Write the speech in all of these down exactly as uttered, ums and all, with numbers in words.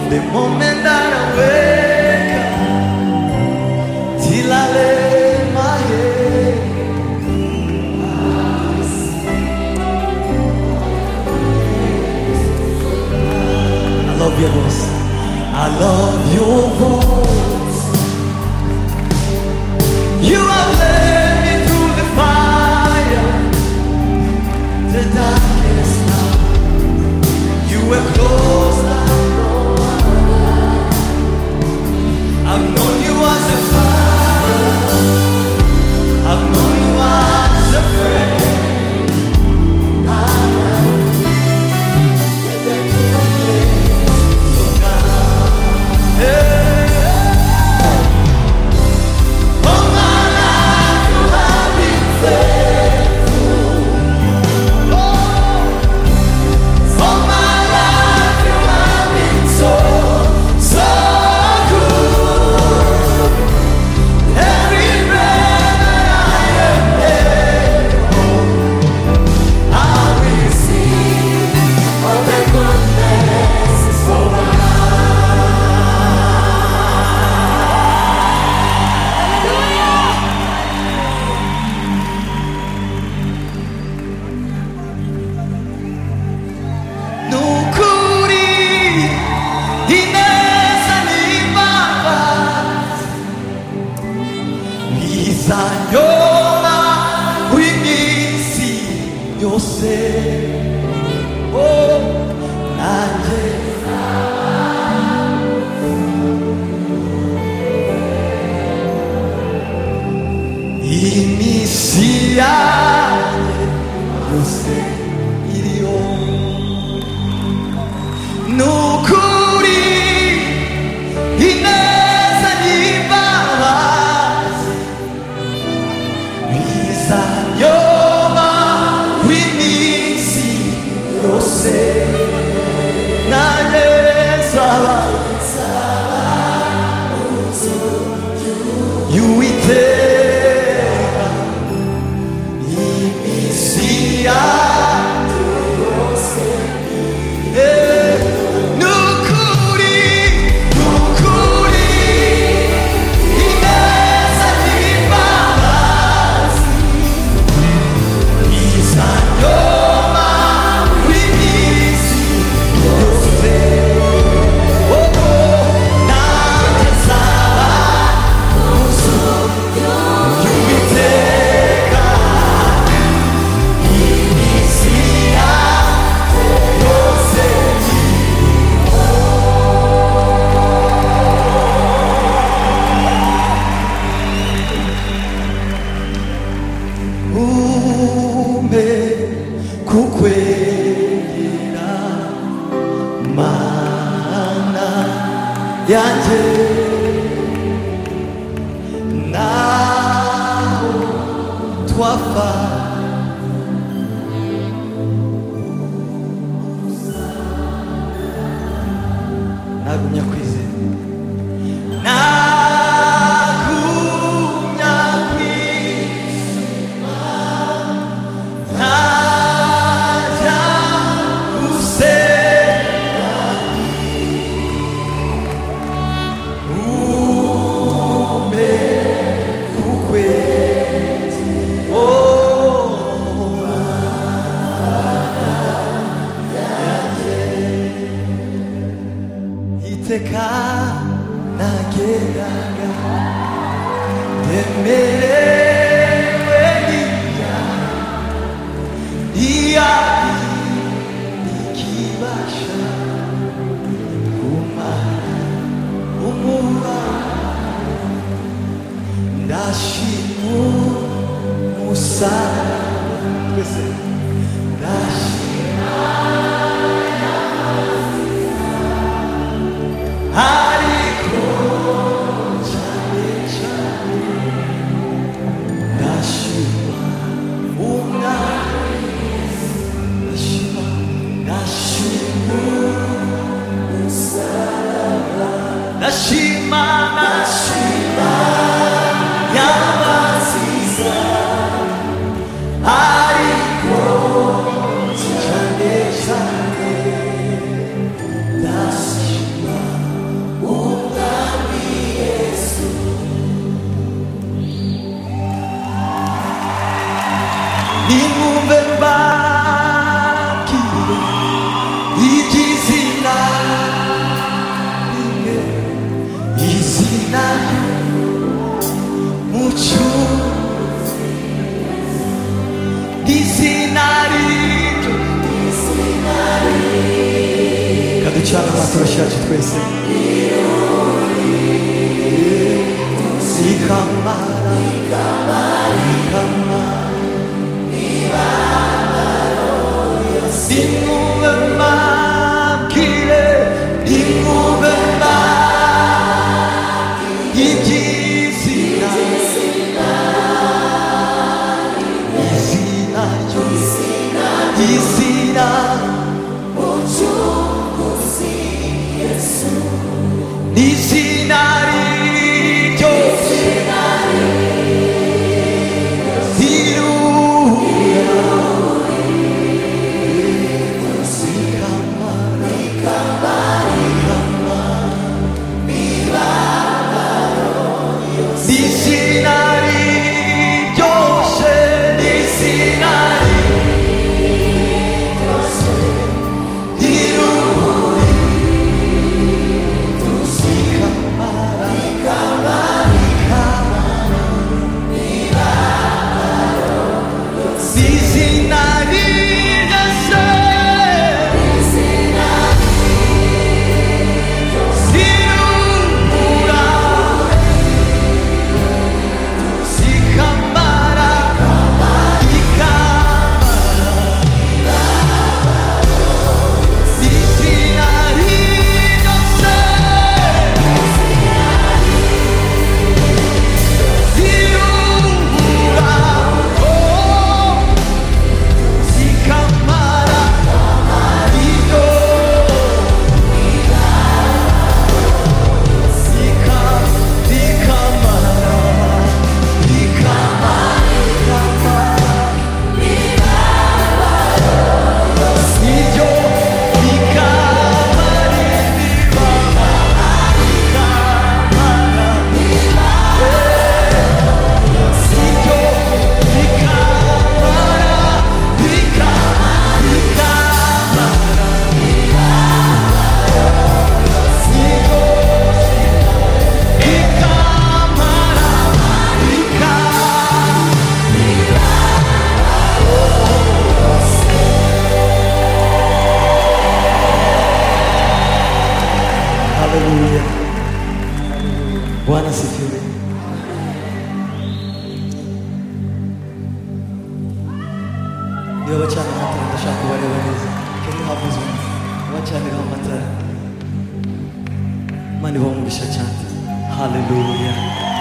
the moment that I wake up till I lay my head. I love your voice. I love your voice. You have led me through the fire, the darkest night. You were close like no other. I've known you as a father. I've known you as a friend. I am in the good place of God. Hey. All my life you have been faithful. Oh. All my life you have been so, so good. Every breath that I am able, I will sing of the goodness of God. Nukuri ineza n'imbabazi bizanyoma w'iminsi yose. Oh, nanjye iminsi yanjye yose iriho. Nukuri ineza n'imbabazi bizanyoma w'iminsi yose. Nanjye nsaba y'Uwiteka iminsi yanjye yose. Eh, nukuri, nukuri ineza n'imbabazi bizanyoma w'iminsi yose. Oh, oh, nanjye nsaba y'Uwiteka iminsi yanjye yose. Umbe kukwegera Mana yanjye, naho twapfa nagumya kwizera, nagumya kwizera, ntajya gusenga. Umbe kukwegera, oh, iteka nageraga ndemerewe n'ibyaha, iyaba ikibasha kumara umubabaro, ndashima umusaraba. Twese ndashima ariko cyane cyane ndashima umwami, ndashima, ndashima umusaraba, ndashima, ndashima yabaziza ariko cyane cyane ndashima yacu twese ikamara ikamara imube mbabwire imube mbabwire iby'izina izina ryo izina umucunguzi Yesu izina ryo izina Bwana sifiwe. Niba bacana amatara ndashaka kubareba neza. Kari havuze bacanira amatara. Mani bamugisha cyane. Hallelujah.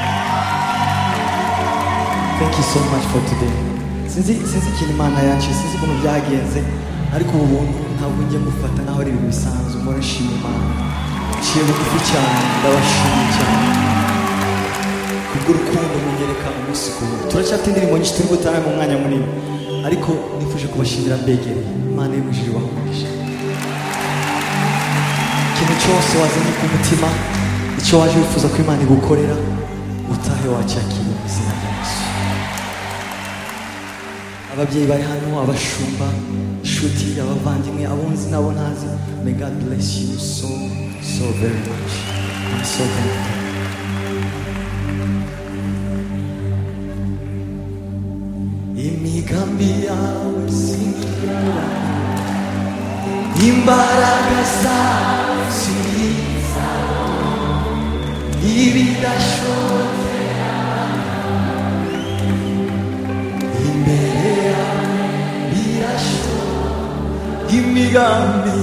Thank you so much for today. Sinzi sinzi ikintu Imana yacu sinzi ukuntu byagenze ariko ubu ntabwo ngiye gufata naho ari ibintu bisanzwe murashima Imana. Ciye bugufi cyane ndabashimiye cyane. Kubw'urukundo munyereka umunsi ku wundi. Turacyafite indirimbo nyinshi turi gutanga mu mwanya munini ariko nifuje kubashimira mbegereye. Imana y'umujiri wamugisha. Ikintu cyose wazanye ku mutima icyo waje wifuza ko Imana igukorera utahe wacyakira mu izina rya Yesu. Ababyeyi bari hano, abashumba, inshuti, abavandimwe, abunzi n'abo ntazi, may God bless you so so very much. I'm so thankful. Imigambi yawe singira, imbaraga zawe singiza, ibidashobora imbere yawe birashoboka. Imigambi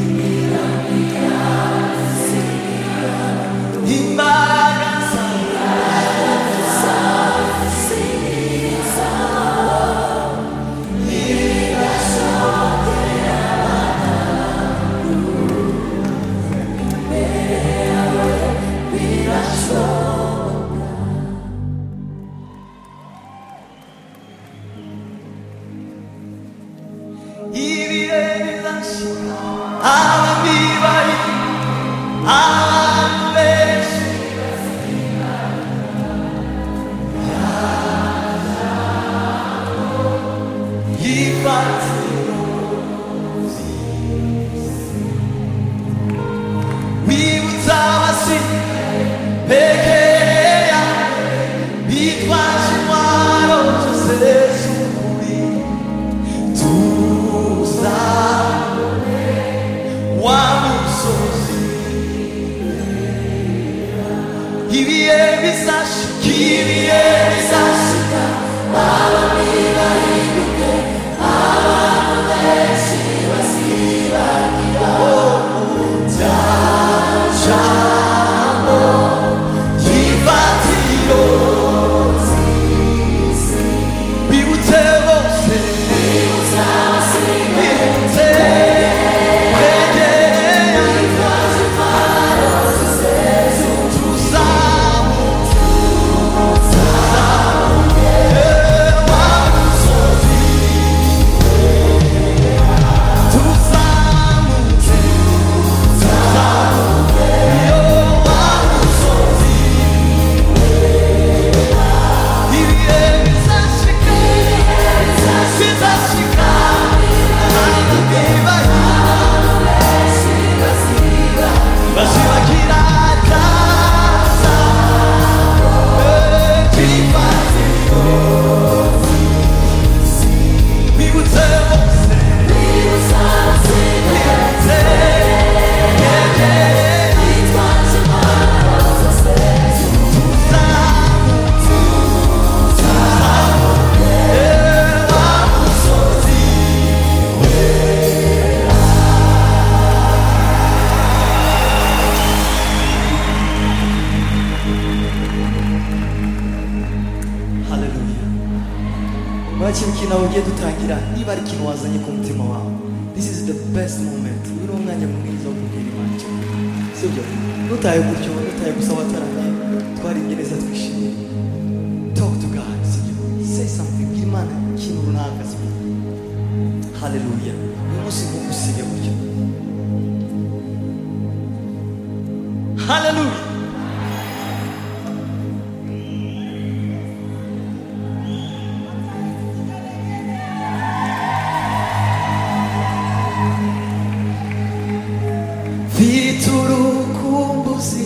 imbaraga zawe singiza, ibihe bizashika ibihe bizashika abami bahinduke abantu benshi bazibagirwa rya jambo ry'ifatiro bibutse bose bibutse bibutse ugiye dutangira niba ari ikintu wazanye ku mutima wawe. This is the best moment. Uri umwanya mwiza wo kubwira Imana icyo sibyo. Nutaye gutyo nutaye gusa wataramye twaringe neza twishimye. Talk to God sibyo. Say something. Gira Imana ikintu runaka sibyo. Hallelujah. Umunsi nkugusiga gutyo. Hallelujah. Viturukumbuzi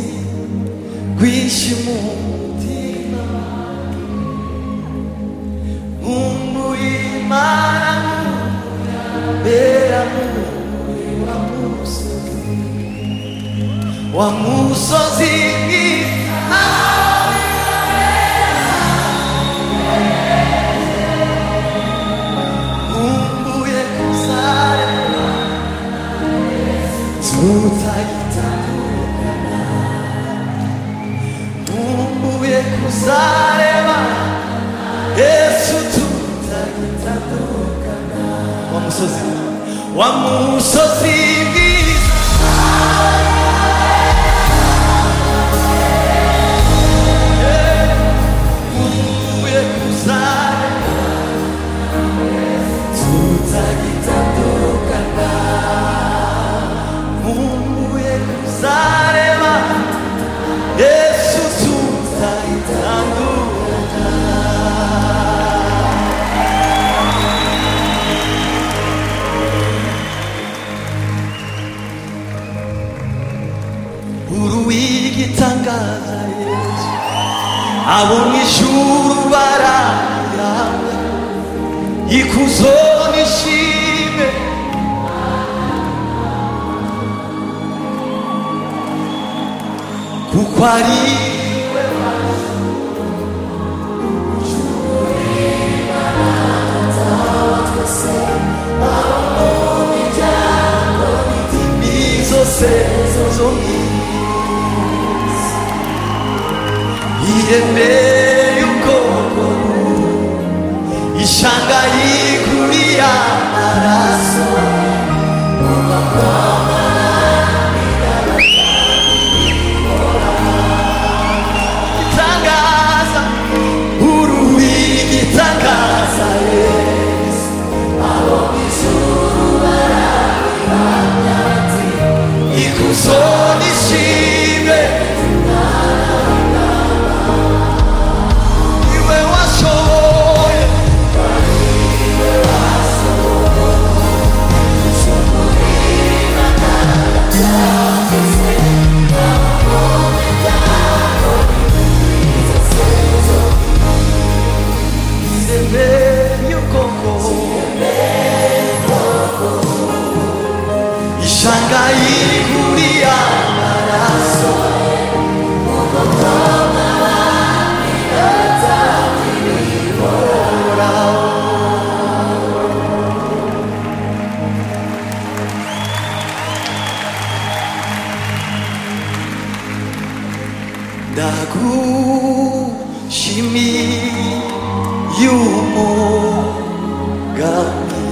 kwishumutima Mungu imana bera muri wa musozi wa musozi Mungu yekusare tutagitandukana Mungu yekusareba Yesu tutagitandukana wa musozi wa musozi Mungu yekusareba tutagitandukana Mungu yekusareba Yesu tutagitandukana uruwigitangaza Yesu abo mw'ijuru bararira ikuzo n'ishimwe kuko ari we iremeye ubwoko ishanga yikuriye amaraso itangaza uruwigitangaza Yesu abo mw'ijuru barabihamya bati ikuzo n'ishimwe ndagushimiye umugambi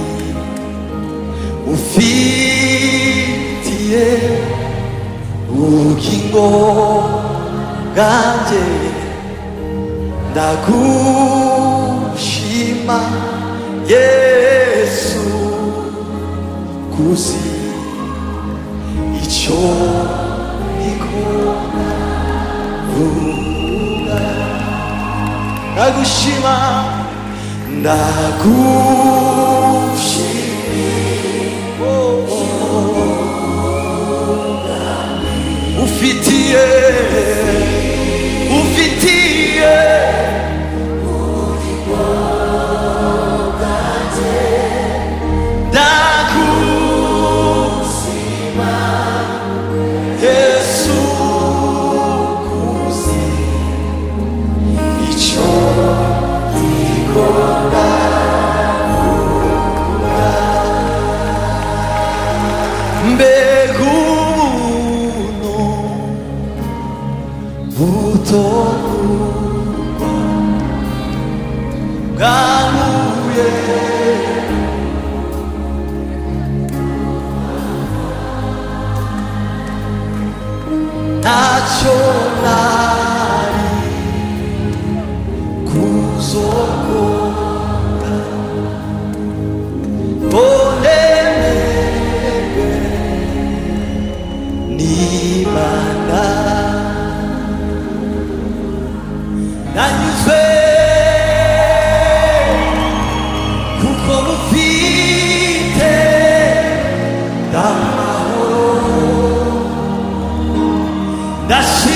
ufitiye ubugingo bwanjye ndagushima Yesu kuzi icyo ikora vuga ndagushima ndagushima oh, oh. ufitiye ufitiye ndagushima Yesu kuzi icyo ikora mbega ubuntu butorwa bwanguye ntacyo nari kuzokora bonemerwe n'Imana nanyuzwe kuko mufite amahoro ndashima